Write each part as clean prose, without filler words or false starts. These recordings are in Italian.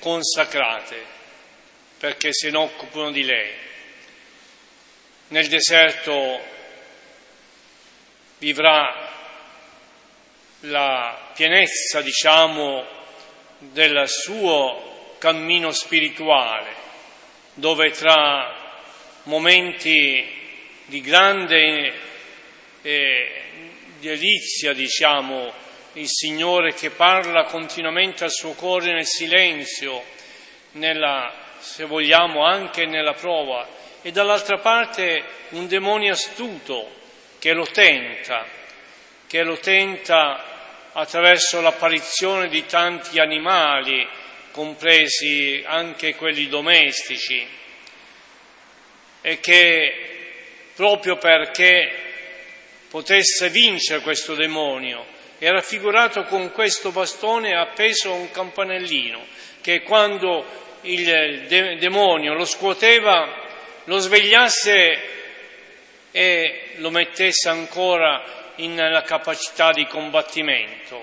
consacrate, perché se ne occupano di lei. Nel deserto vivrà la pienezza, del suo cammino spirituale, dove tra momenti di grande delizia, il Signore che parla continuamente al suo cuore nel silenzio, se vogliamo anche nella prova, e dall'altra parte un demonio astuto che lo tenta attraverso l'apparizione di tanti animali, compresi anche quelli domestici, e che proprio perché potesse vincere questo demonio era raffigurato con questo bastone appeso a un campanellino, che quando il demonio lo scuoteva lo svegliasse e lo mettesse ancora nella capacità di combattimento.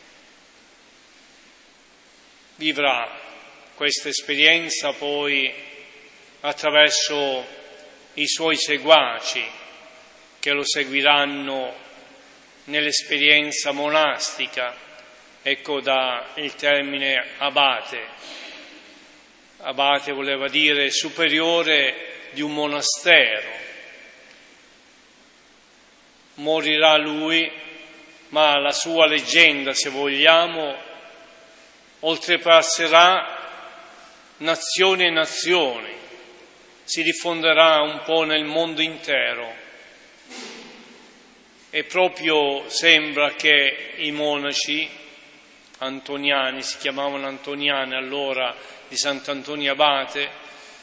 Vivrà questa esperienza poi attraverso i suoi seguaci che lo seguiranno nell'esperienza monastica. Ecco da il termine abate. Abate voleva dire superiore di un monastero. Morirà lui, ma la sua leggenda, se vogliamo, oltrepasserà nazioni e nazioni, si diffonderà un po' nel mondo intero. E proprio sembra che i monaci antoniani, si chiamavano antoniani allora, di Sant'Antonio Abate,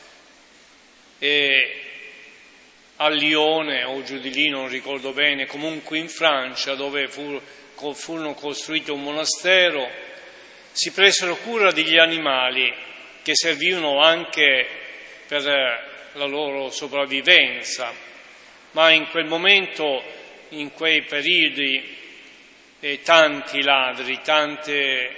e a Lione o giù di lì, non ricordo bene, comunque in Francia, dove furono costruiti un monastero, si presero cura degli animali che servivano anche per la loro sopravvivenza, ma in quel momento, in quei periodi, tanti ladri, tanti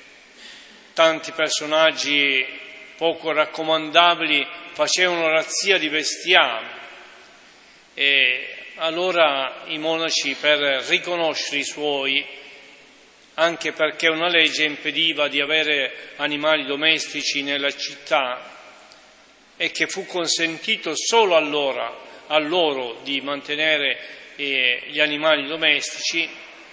personaggi poco raccomandabili facevano razzia di bestiame. E allora i monaci, per riconoscere i suoi, anche perché una legge impediva di avere animali domestici nella città e che fu consentito solo allora a loro di mantenere gli animali domestici,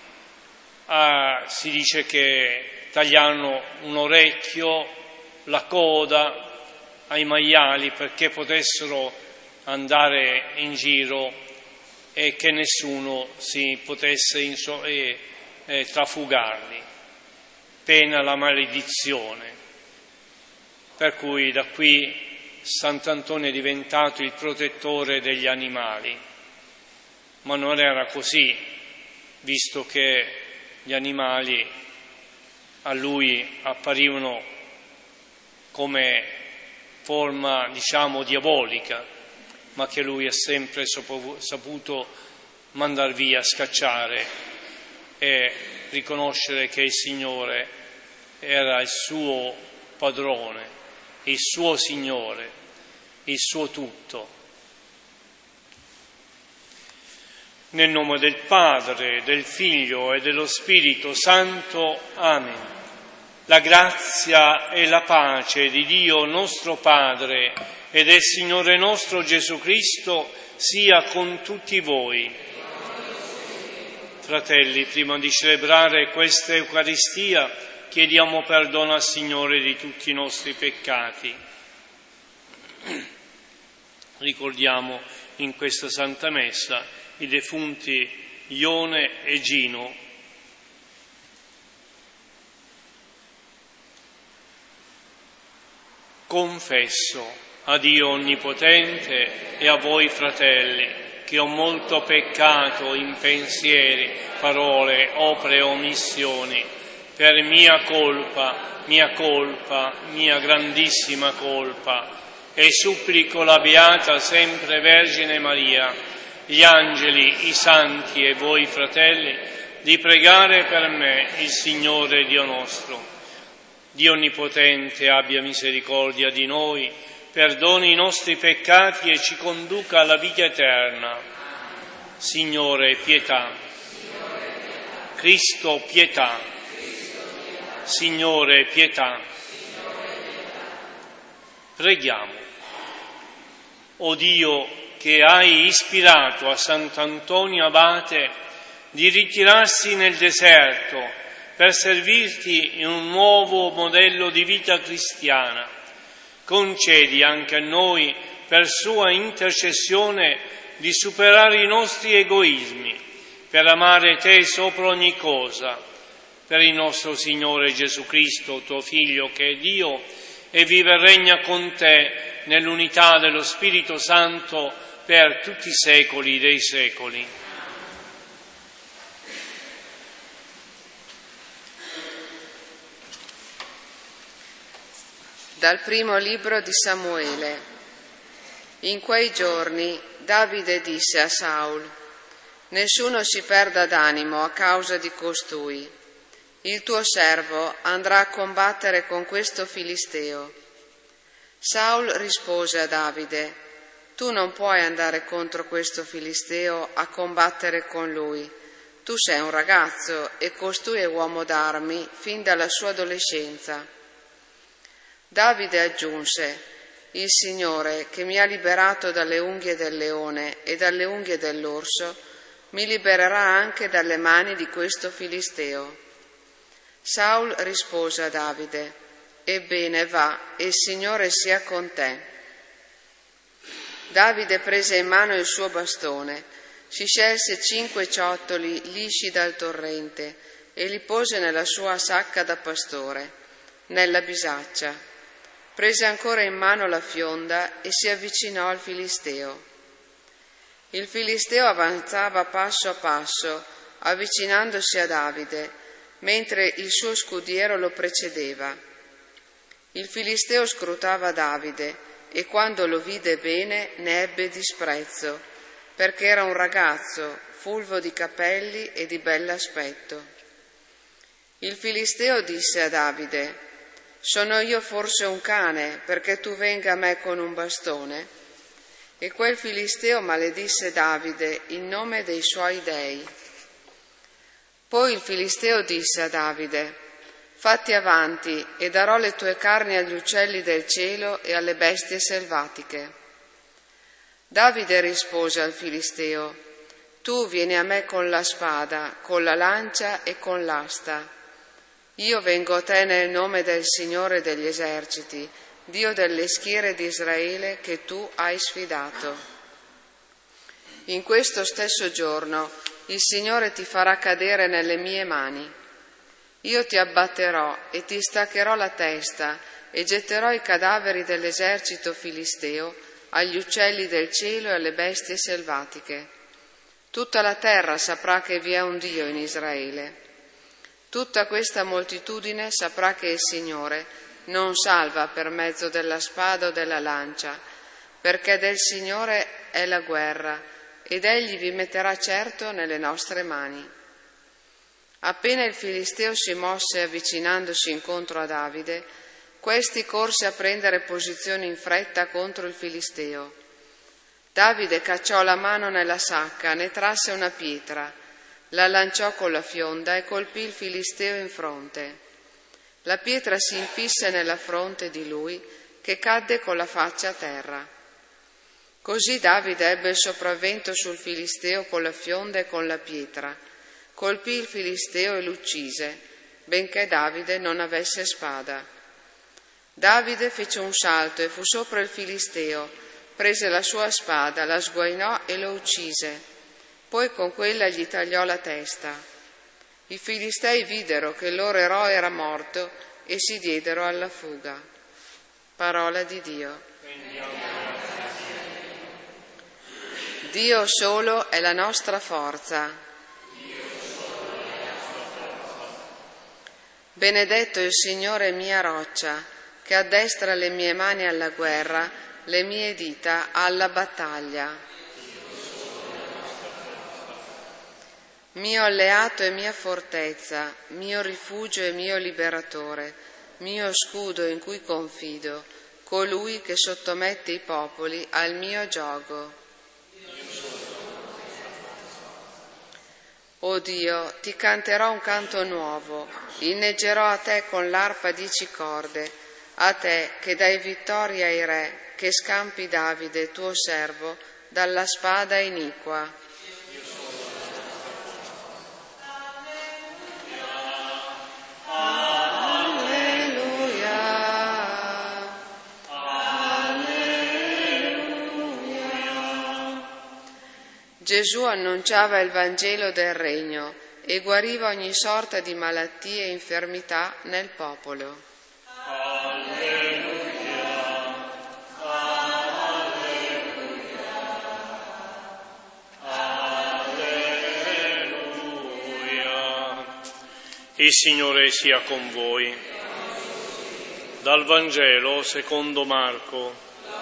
si dice che tagliarono un orecchio, la coda ai maiali perché potessero andare in giro e che nessuno si potesse trafugarli, pena la maledizione. Per cui da qui Sant'Antonio è diventato il protettore degli animali, ma non era così, visto che gli animali a lui apparivano come forma, diabolica, ma che lui ha sempre saputo mandar via, scacciare e riconoscere che il Signore era il suo padrone, il suo Signore, il suo tutto. Nel nome del Padre, del Figlio e dello Spirito Santo. Amen. La grazia e la pace di Dio nostro Padre e del Signore nostro Gesù Cristo sia con tutti voi. Fratelli, prima di celebrare questa Eucaristia, chiediamo perdono al Signore di tutti i nostri peccati. Ricordiamo in questa Santa Messa i defunti Ione e Gino. Confesso a Dio Onnipotente e a voi, fratelli, che ho molto peccato in pensieri, parole, opere e omissioni, per mia colpa, mia grandissima colpa, e supplico la Beata sempre Vergine Maria, gli angeli, i santi e voi, fratelli, di pregare per me il Signore Dio nostro. Dio Onnipotente abbia misericordia di noi, perdoni i nostri peccati e ci conduca alla vita eterna. Signore, pietà. Cristo, pietà. Signore, pietà. Preghiamo. O Dio, che hai ispirato a Sant'Antonio Abate di ritirarsi nel deserto per servirti in un nuovo modello di vita cristiana, concedi anche a noi, per sua intercessione, di superare i nostri egoismi, per amare te sopra ogni cosa, per il nostro Signore Gesù Cristo, tuo Figlio, che è Dio e vive e regna con te nell'unità dello Spirito Santo per tutti i secoli dei secoli. Dal primo libro di Samuele. In quei giorni Davide disse a Saul: nessuno si perda d'animo a causa di costui. Il tuo servo andrà a combattere con questo Filisteo. Saul rispose a Davide: tu non puoi andare contro questo Filisteo a combattere con lui. Tu sei un ragazzo e costui è uomo d'armi fin dalla sua adolescenza. Davide aggiunse: il Signore, che mi ha liberato dalle unghie del leone e dalle unghie dell'orso, mi libererà anche dalle mani di questo Filisteo. Saul rispose a Davide: ebbene va, e il Signore sia con te. Davide prese in mano il suo bastone, si scelse 5 ciottoli lisci dal torrente e li pose nella sua sacca da pastore, nella bisaccia. Prese ancora in mano la fionda e si avvicinò al Filisteo. Il Filisteo avanzava passo a passo, avvicinandosi a Davide, mentre il suo scudiero lo precedeva. Il Filisteo scrutava Davide e quando lo vide bene ne ebbe disprezzo, perché era un ragazzo, fulvo di capelli e di bell'aspetto. Il Filisteo disse a Davide: sono io forse un cane perché tu venga a me con un bastone? E quel Filisteo maledisse Davide in nome dei suoi dei. Poi il Filisteo disse a Davide: fatti avanti e darò le tue carni agli uccelli del cielo e alle bestie selvatiche. Davide rispose al Filisteo: tu vieni a me con la spada, con la lancia e con l'asta. Io vengo a te nel nome del Signore degli eserciti, Dio delle schiere di Israele che tu hai sfidato. In questo stesso giorno il Signore ti farà cadere nelle mie mani. Io ti abbatterò e ti staccherò la testa e getterò i cadaveri dell'esercito filisteo agli uccelli del cielo e alle bestie selvatiche. Tutta la terra saprà che vi è un Dio in Israele. Tutta questa moltitudine saprà che il Signore non salva per mezzo della spada o della lancia, perché del Signore è la guerra, ed Egli vi metterà certo nelle nostre mani. Appena il Filisteo si mosse avvicinandosi incontro a Davide, questi corse a prendere posizione in fretta contro il Filisteo. Davide cacciò la mano nella sacca, ne trasse una pietra, la lanciò con la fionda e colpì il Filisteo in fronte. La pietra si infisse nella fronte di lui, che cadde con la faccia a terra. Così Davide ebbe il sopravvento sul Filisteo con la fionda e con la pietra, colpì il Filisteo e l'uccise, benché Davide non avesse spada. Davide fece un salto e fu sopra il Filisteo, prese la sua spada, la sguainò e lo uccise. Poi con quella gli tagliò la testa. I Filistei videro che il loro eroe era morto e si diedero alla fuga. Parola di Dio. Dio solo è la nostra forza. Benedetto il Signore mia roccia, che addestra le mie mani alla guerra, le mie dita alla battaglia. Mio alleato e mia fortezza, mio rifugio e mio liberatore, mio scudo in cui confido, colui che sottomette i popoli al mio giogo. O Dio, ti canterò un canto nuovo, inneggerò a te con l'arpa 10 corde, a te che dai vittoria ai re, che scampi Davide, tuo servo, dalla spada iniqua. Gesù annunciava il Vangelo del Regno e guariva ogni sorta di malattie e infermità nel popolo. Alleluia, alleluia, alleluia. Il Signore sia con voi. Dal Vangelo secondo Marco.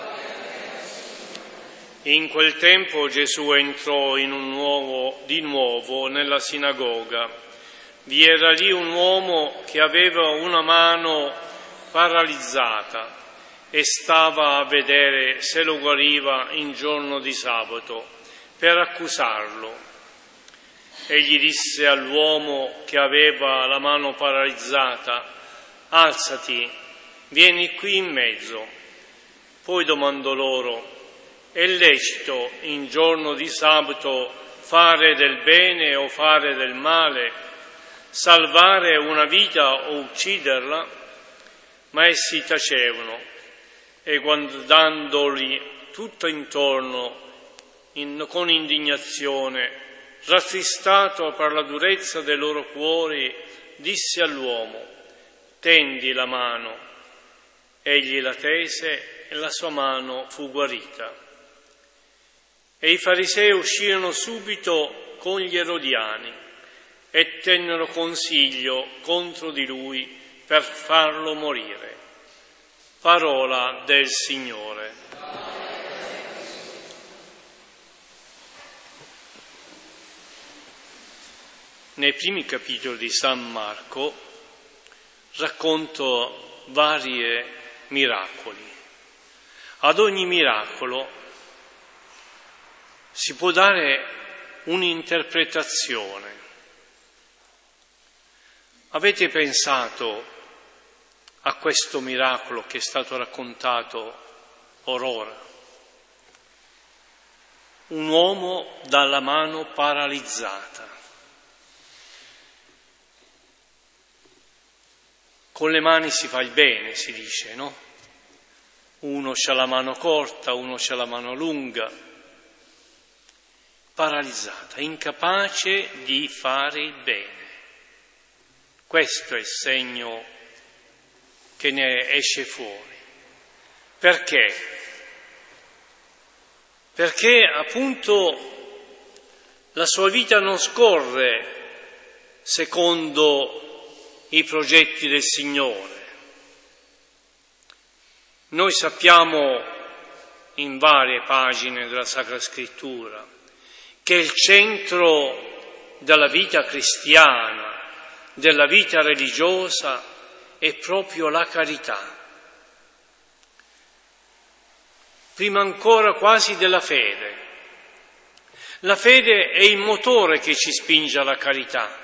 In quel tempo Gesù entrò di nuovo nella sinagoga. Vi era lì un uomo che aveva una mano paralizzata e stava a vedere se lo guariva in giorno di sabato per accusarlo. Egli disse all'uomo che aveva la mano paralizzata: «Alzati, vieni qui in mezzo». Poi domandò loro: «È lecito in giorno di sabato fare del bene o fare del male, salvare una vita o ucciderla?» Ma essi tacevano e, guardandoli tutto intorno con indignazione, rattristato per la durezza dei loro cuori, disse all'uomo: «Tendi la mano». Egli la tese e la sua mano fu guarita. E i farisei uscirono subito con gli erodiani e tennero consiglio contro di lui per farlo morire. Parola del Signore. Nei primi capitoli di San Marco racconto vari miracoli. Ad ogni miracolo si può dare un'interpretazione. Avete pensato a questo miracolo che è stato raccontato orora? Un uomo dalla mano paralizzata. Con le mani si fa il bene, si dice, no? Uno c'ha la mano corta, uno c'ha la mano lunga. Paralizzata, incapace di fare il bene. Questo è il segno che ne esce fuori. Perché? Perché appunto la sua vita non scorre secondo i progetti del Signore. Noi sappiamo in varie pagine della Sacra Scrittura che il centro della vita cristiana, della vita religiosa, è proprio la carità. Prima ancora quasi della fede. La fede è il motore che ci spinge alla carità,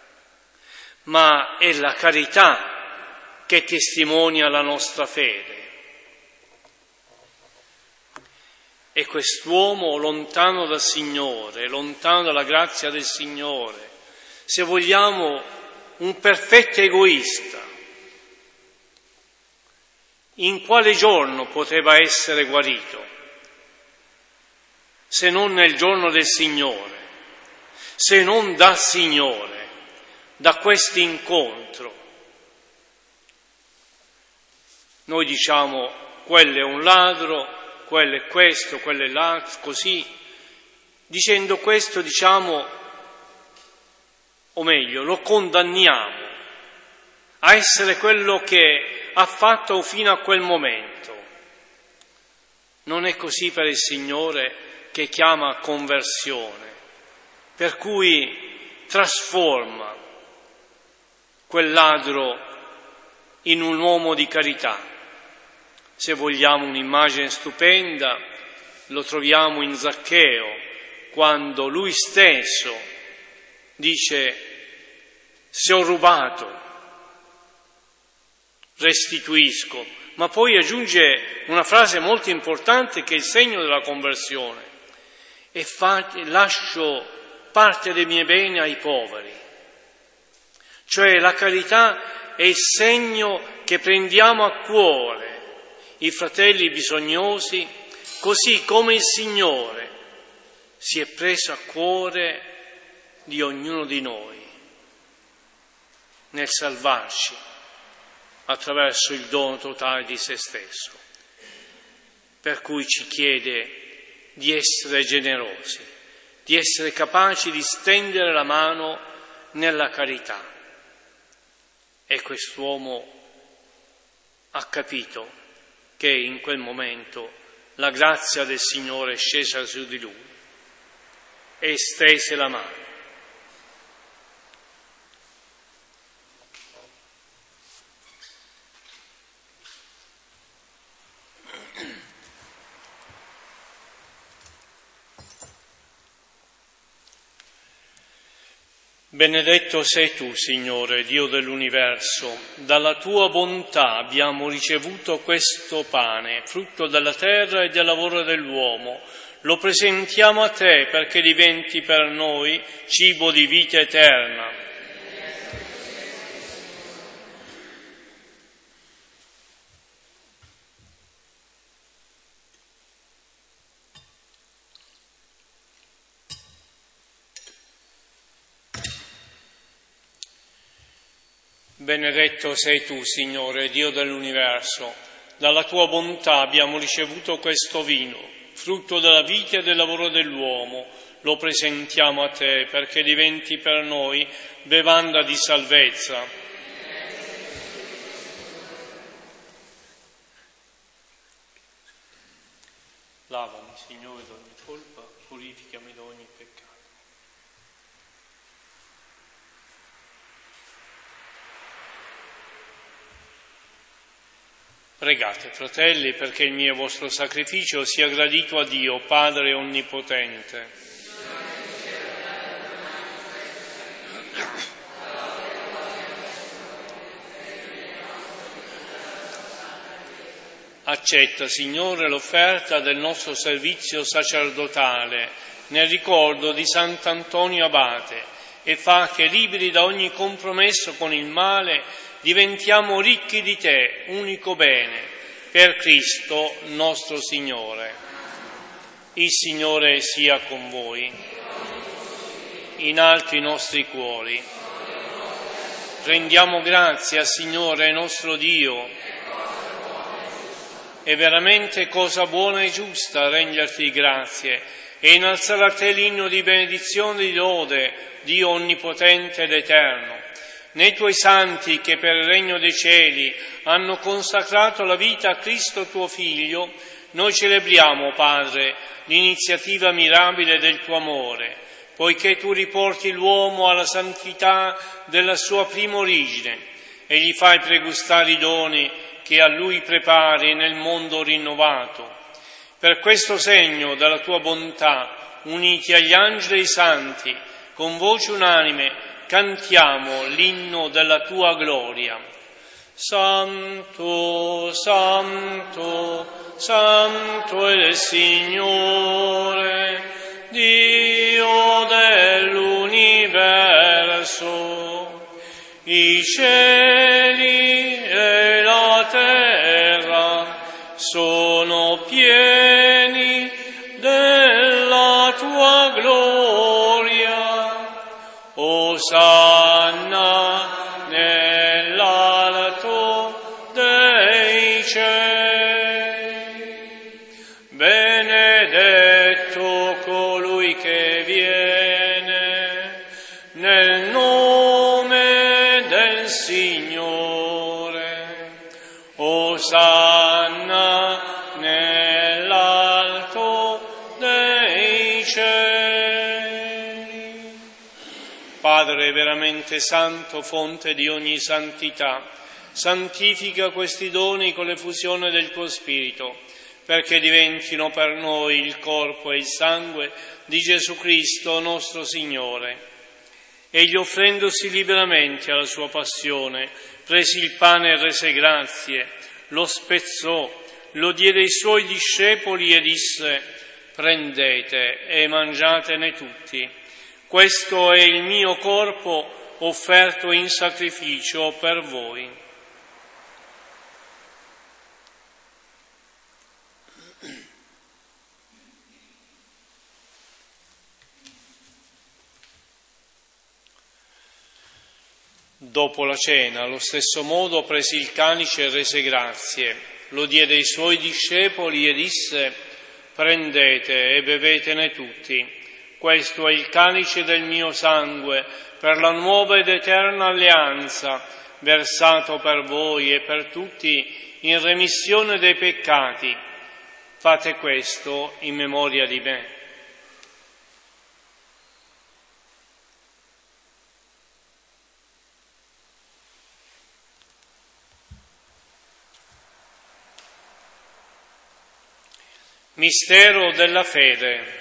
ma è la carità che testimonia la nostra fede. E quest'uomo, lontano dal Signore, lontano dalla grazia del Signore, se vogliamo un perfetto egoista, in quale giorno poteva essere guarito? Se non nel giorno del Signore, se non dal Signore, da questo incontro. Noi diciamo: quello è un ladro, quello è questo, quello è l'altro, così. Dicendo questo diciamo, o meglio, lo condanniamo a essere quello che ha fatto fino a quel momento. Non è così per il Signore, che chiama a conversione, per cui trasforma quel ladro in un uomo di carità. Se vogliamo un'immagine stupenda, lo troviamo in Zaccheo, quando lui stesso dice: se ho rubato, restituisco, ma poi aggiunge una frase molto importante che è il segno della conversione: e lascio parte dei miei beni ai poveri. Cioè la carità è il segno che prendiamo a cuore i fratelli bisognosi, così come il Signore si è preso a cuore di ognuno di noi nel salvarci attraverso il dono totale di se stesso, per cui ci chiede di essere generosi, di essere capaci di stendere la mano nella carità. E quest'uomo ha capito che in quel momento la grazia del Signore è scesa su di lui e stese la mano. Benedetto sei tu, Signore, Dio dell'universo. Dalla tua bontà abbiamo ricevuto questo pane, frutto della terra e del lavoro dell'uomo. Lo presentiamo a te perché diventi per noi cibo di vita eterna. Benedetto sei tu, Signore, Dio dell'universo. Dalla tua bontà abbiamo ricevuto questo vino, frutto della vita e del lavoro dell'uomo. Lo presentiamo a te perché diventi per noi bevanda di salvezza. Lavami, Signore, da ogni colpa, purificami da ogni peccato. Pregate, fratelli, perché il mio e vostro sacrificio sia gradito a Dio, Padre Onnipotente. Accetta, Signore, l'offerta del nostro servizio sacerdotale nel ricordo di Sant'Antonio Abate e fa che, liberi da ogni compromesso con il male, diventiamo ricchi di te, unico bene, per Cristo nostro Signore. Il Signore sia con voi. In alto i nostri cuori. Rendiamo grazie al Signore nostro Dio. È veramente cosa buona e giusta renderti grazie e innalzare a te l'inno di benedizione e di lode, Dio onnipotente ed eterno. Nei tuoi santi che per il regno dei cieli hanno consacrato la vita a Cristo tuo Figlio, noi celebriamo, Padre, l'iniziativa mirabile del tuo amore, poiché tu riporti l'uomo alla santità della sua prima origine e gli fai pregustare i doni che a lui prepari nel mondo rinnovato. Per questo segno della tua bontà, uniti agli angeli e ai santi, con voce unanime, cantiamo l'inno della tua gloria. Santo, Santo, Santo è il Signore, Dio dell'universo. I cieli e la terra sono pieni della tua gloria. Osanna nell'alto dei cieli. Benedetto colui che viene nel nome del Signore. Osanna nell'alto dei cieli. Padre veramente santo, fonte di ogni santità, santifica questi doni con l'effusione del tuo Spirito, perché diventino per noi il corpo e il sangue di Gesù Cristo nostro Signore. Egli, offrendosi liberamente alla sua passione, prese il pane e rese grazie, lo spezzò, lo diede ai suoi discepoli e disse: prendete e mangiatene tutti. Questo è il mio corpo offerto in sacrificio per voi. Dopo la cena, allo stesso modo, prese il calice e rese grazie, lo diede ai suoi discepoli e disse: prendete e bevetene tutti. Questo è il calice del mio sangue, per la nuova ed eterna alleanza, versato per voi e per tutti in remissione dei peccati. Fate questo in memoria di me. Mistero della fede.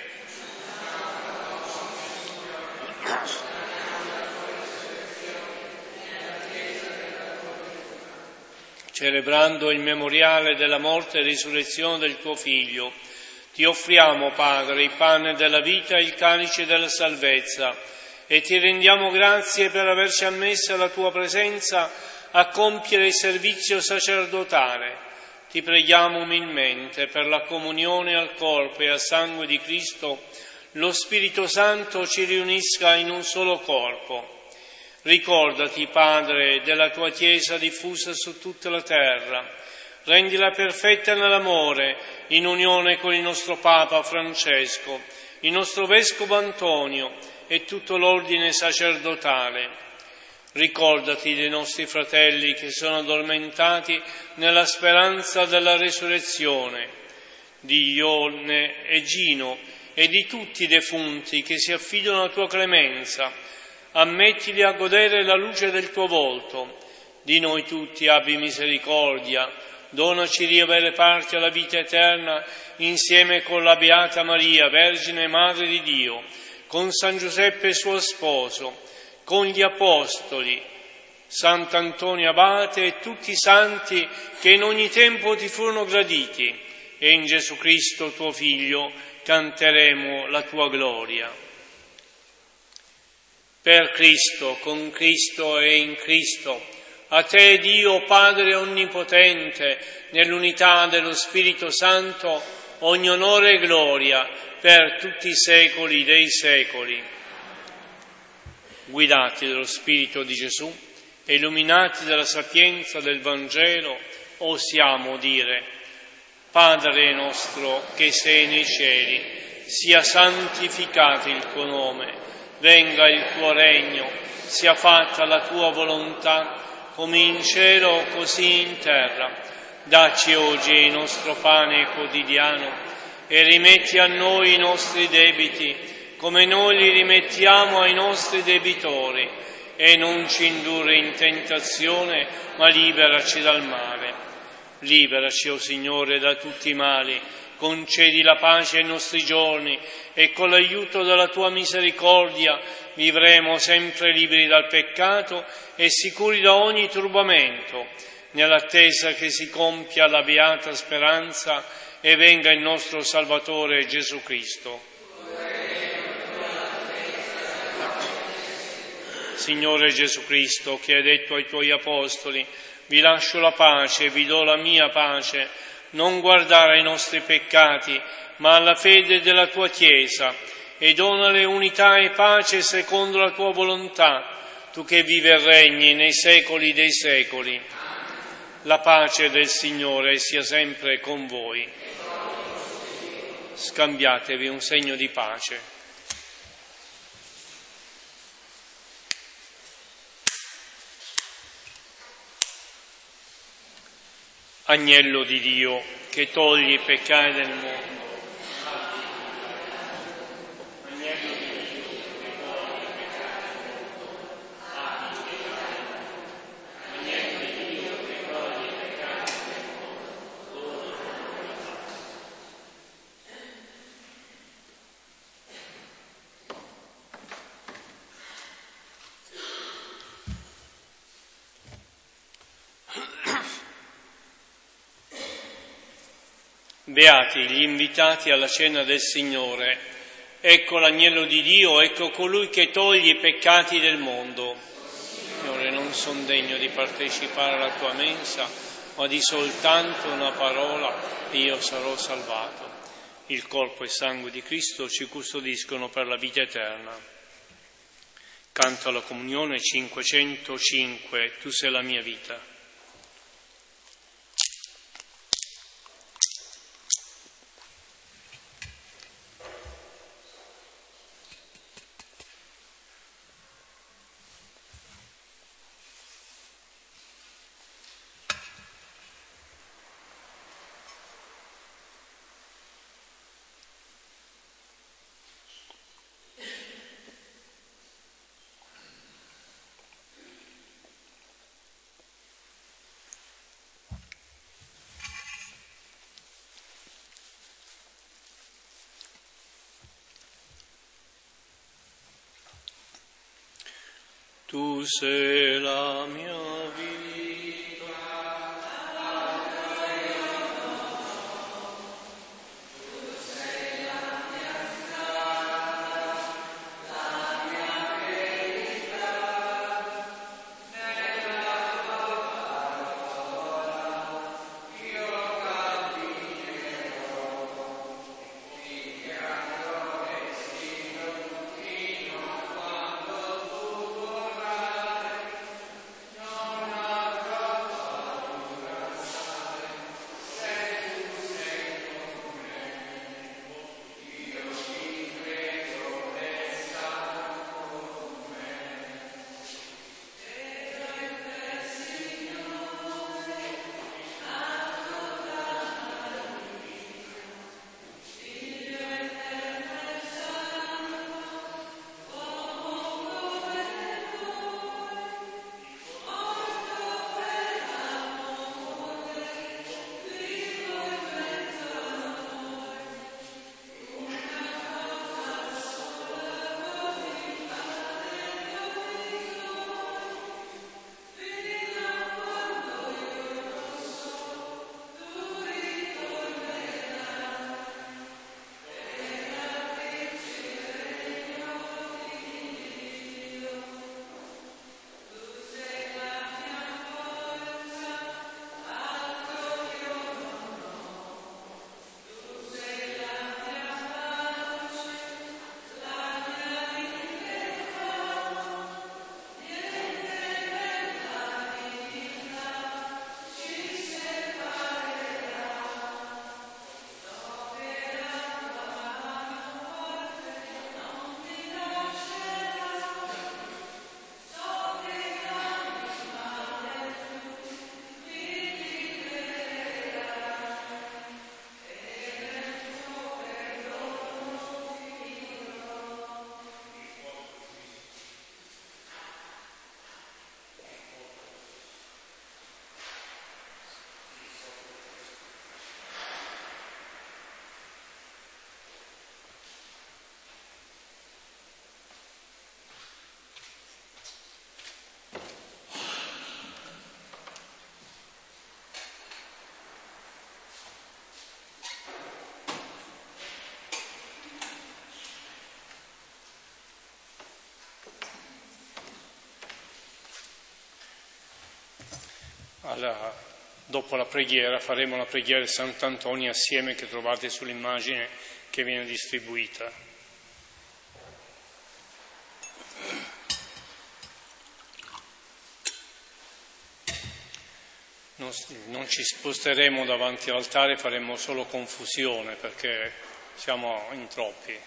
Celebrando il memoriale della morte e risurrezione del tuo Figlio, ti offriamo, Padre, il pane della vita e il calice della salvezza, e ti rendiamo grazie per averci ammessi alla tua presenza a compiere il servizio sacerdotale. Ti preghiamo umilmente per la comunione al corpo e al sangue di Cristo, lo Spirito Santo ci riunisca in un solo corpo. Ricordati, Padre, della tua Chiesa diffusa su tutta la terra. Rendila perfetta nell'amore, in unione con il nostro Papa Francesco, il nostro Vescovo Antonio e tutto l'ordine sacerdotale. Ricordati dei nostri fratelli che sono addormentati nella speranza della resurrezione, di Ione e Gino e di tutti i defunti che si affidano alla tua clemenza. Ammettili a godere la luce del tuo volto. Di noi tutti abbi misericordia, donaci di avere parte alla vita eterna insieme con la Beata Maria, Vergine Madre di Dio, con San Giuseppe suo sposo, con gli Apostoli, Sant'Antonio Abate e tutti i santi che in ogni tempo ti furono graditi, e in Gesù Cristo tuo Figlio canteremo la tua gloria. Per Cristo, con Cristo e in Cristo, a te Dio Padre Onnipotente, nell'unità dello Spirito Santo, ogni onore e gloria per tutti i secoli dei secoli. Guidati dallo Spirito di Gesù e illuminati dalla sapienza del Vangelo, osiamo dire: Padre nostro che sei nei cieli, sia santificato il tuo nome, venga il tuo regno, sia fatta la tua volontà, come in cielo così in terra. Dacci oggi il nostro pane quotidiano e rimetti a noi i nostri debiti, come noi li rimettiamo ai nostri debitori, e non ci indurre in tentazione, ma liberaci dal male. Liberaci, o Signore, da tutti i mali, concedi la pace ai nostri giorni, e con l'aiuto della tua misericordia vivremo sempre liberi dal peccato e sicuri da ogni turbamento, nell'attesa che si compia la beata speranza e venga il nostro Salvatore Gesù Cristo. Signore Gesù Cristo, che hai detto ai tuoi apostoli: vi lascio la pace, vi do la mia pace, non guardare ai nostri peccati, ma alla fede della tua Chiesa, e donale unità e pace secondo la tua volontà, tu che vivi e regni nei secoli dei secoli. La pace del Signore sia sempre con voi. Scambiatevi un segno di pace. Agnello di Dio, che togli i peccati del mondo. Agnello di Dio, che togli i peccati del mondo. Agnello di Dio, Beati gli invitati alla cena del Signore. Ecco l'agnello di Dio, ecco colui che toglie i peccati del mondo. Signore, non son degno di partecipare alla tua mensa, ma di soltanto una parola e io sarò salvato. Il corpo e sangue di Cristo ci custodiscono per la vita eterna. Canto alla comunione 505, tu sei la mia vita. Tu sei la mia vita. Dopo la preghiera faremo la preghiera di Sant'Antonio assieme, che trovate sull'immagine che viene distribuita. Non ci sposteremo davanti all'altare, faremo solo confusione perché siamo in troppi.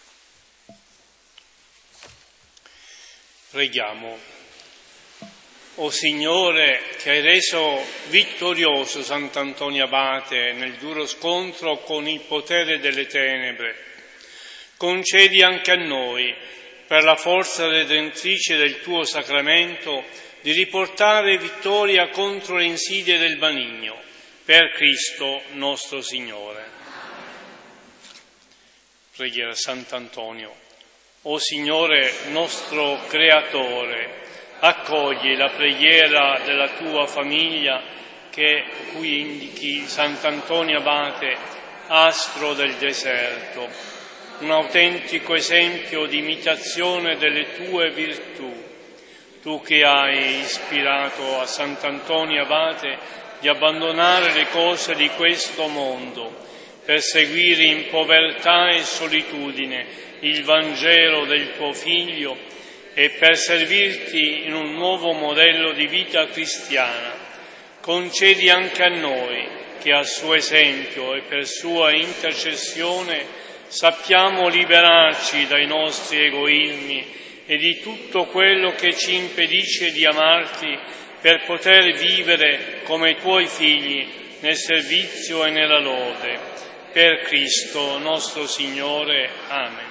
Preghiamo. O Signore, che hai reso vittorioso Sant'Antonio Abate nel duro scontro con il potere delle tenebre, concedi anche a noi, per la forza redentrice del tuo sacramento, di riportare vittoria contro le insidie del maligno, per Cristo nostro Signore. Preghiera Sant'Antonio. O Signore nostro Creatore, accogli la preghiera della tua famiglia cui indichi Sant'Antonio Abate, astro del deserto, un autentico esempio di imitazione delle tue virtù. Tu che hai ispirato a Sant'Antonio Abate di abbandonare le cose di questo mondo per seguire in povertà e solitudine il Vangelo del tuo Figlio e per servirti in un nuovo modello di vita cristiana, concedi anche a noi che al suo esempio e per sua intercessione sappiamo liberarci dai nostri egoismi e di tutto quello che ci impedisce di amarti per poter vivere come tuoi figli nel servizio e nella lode. Per Cristo nostro Signore. Amen.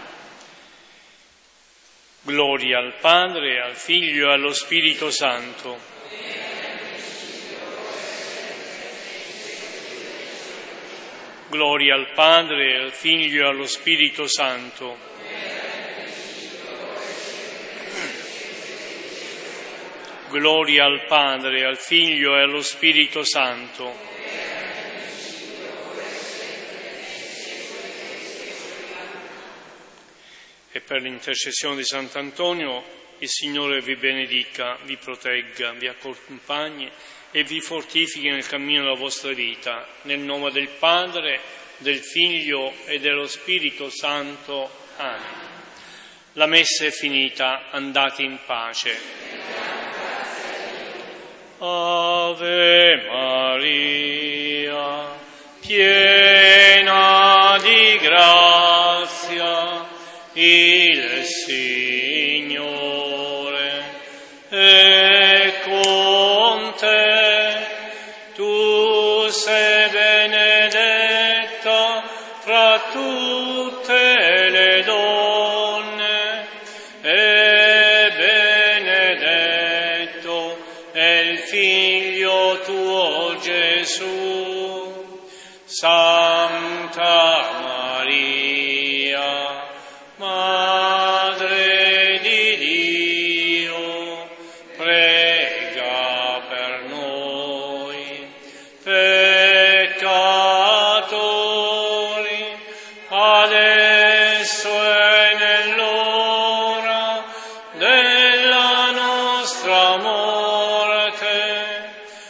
Gloria al Padre, al Figlio e allo Spirito Santo. Gloria al Padre, al Figlio e allo Spirito Santo. Gloria al Padre, al Figlio e allo Spirito Santo. E per l'intercessione di Sant'Antonio il Signore vi benedica, vi protegga, vi accompagni e vi fortifichi nel cammino della vostra vita, nel nome del Padre, del Figlio e dello Spirito Santo. Amen. La messa è finita, andate in pace. Ave Maria, piena di grazia, il Signore è con te. Tu sei benedetta fra tutte le donne e benedetto è il Figlio tuo Gesù. Santa Maria, Madre di Dio, prega per noi peccatori, adesso e nell'ora della nostra morte,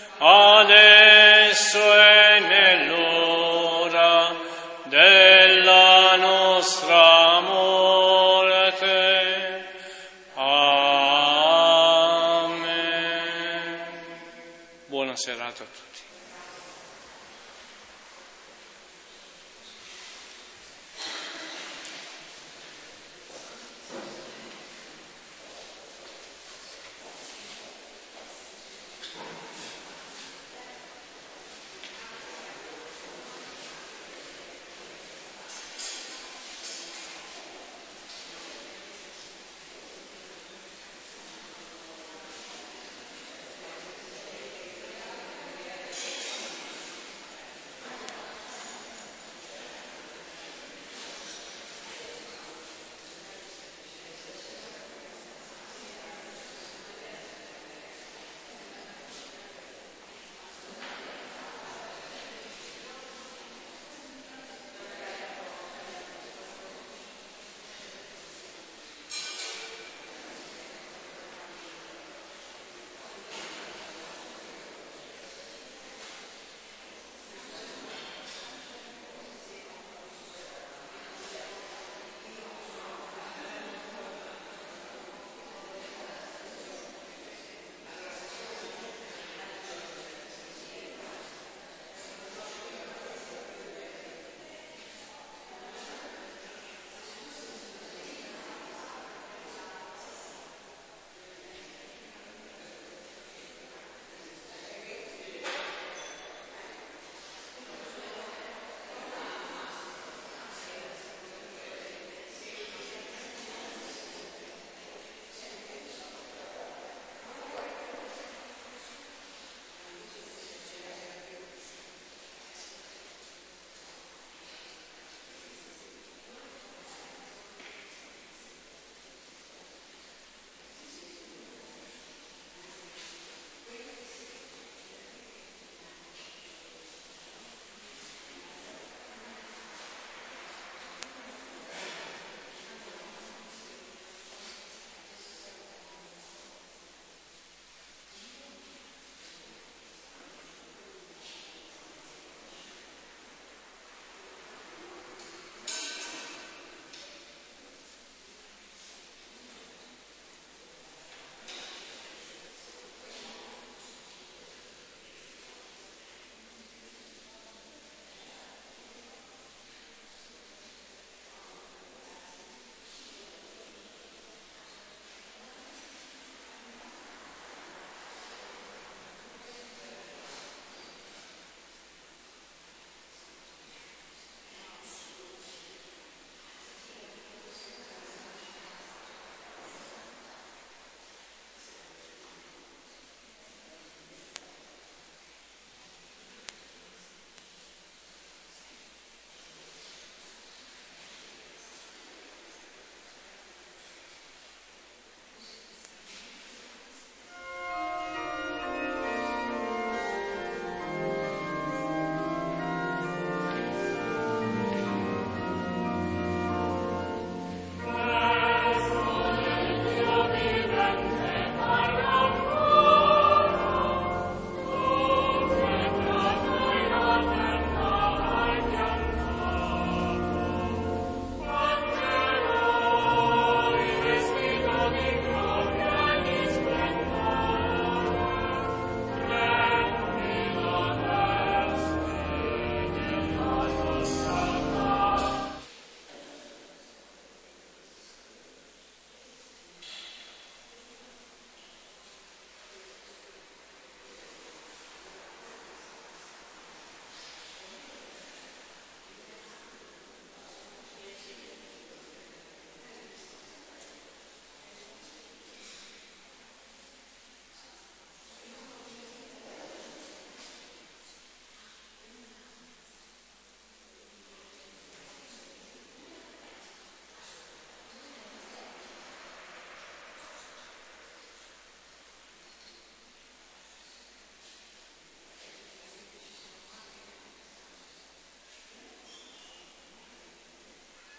adesso e nell'ora della nostra morte. Amen. Buona serata a tutti.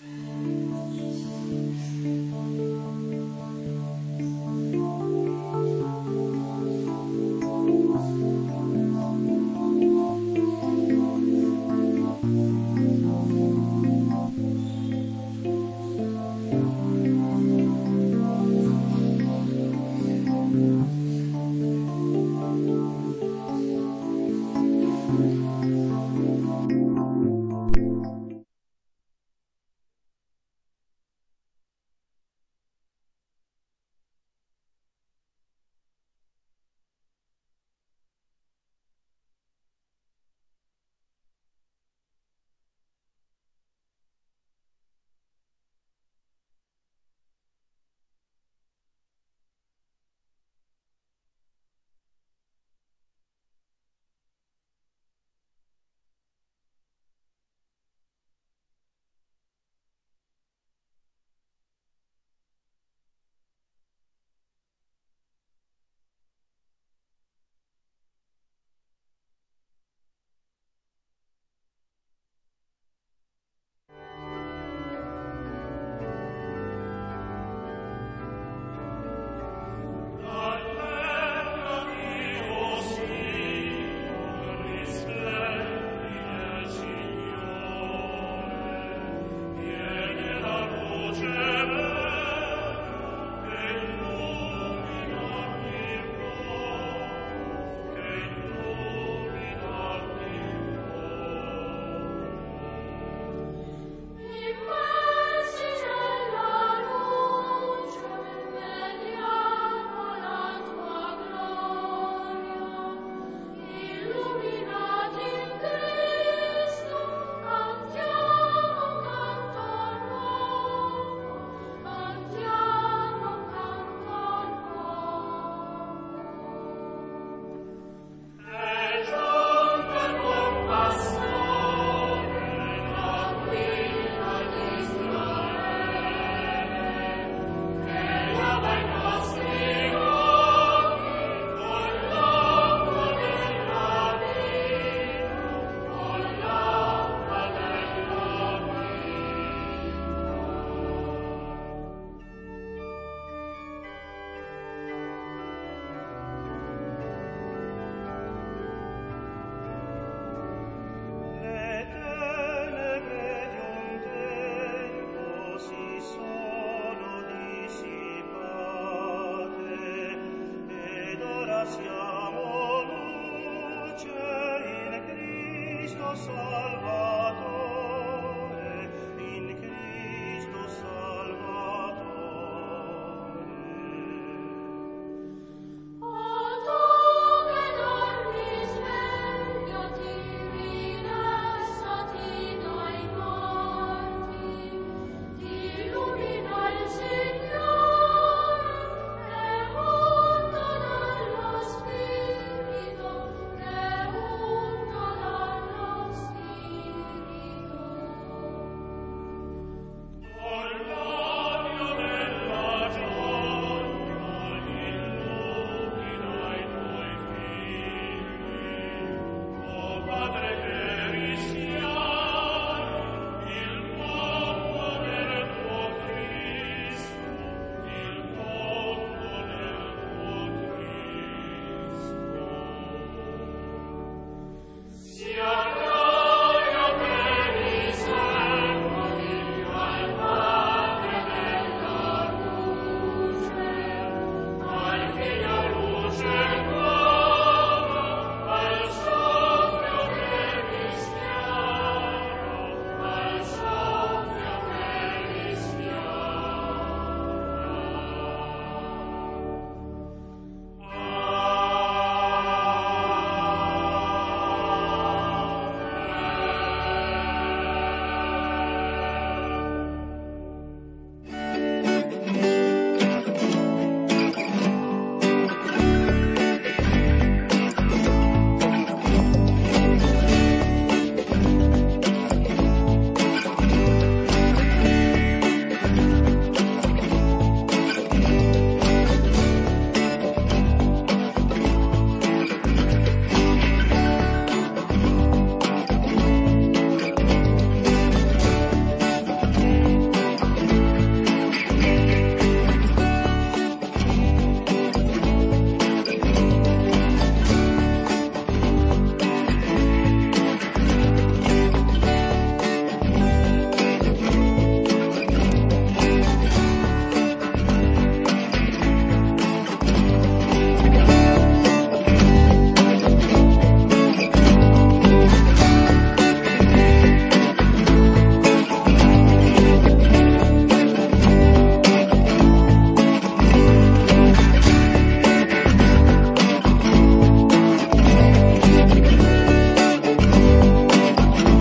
Gracias.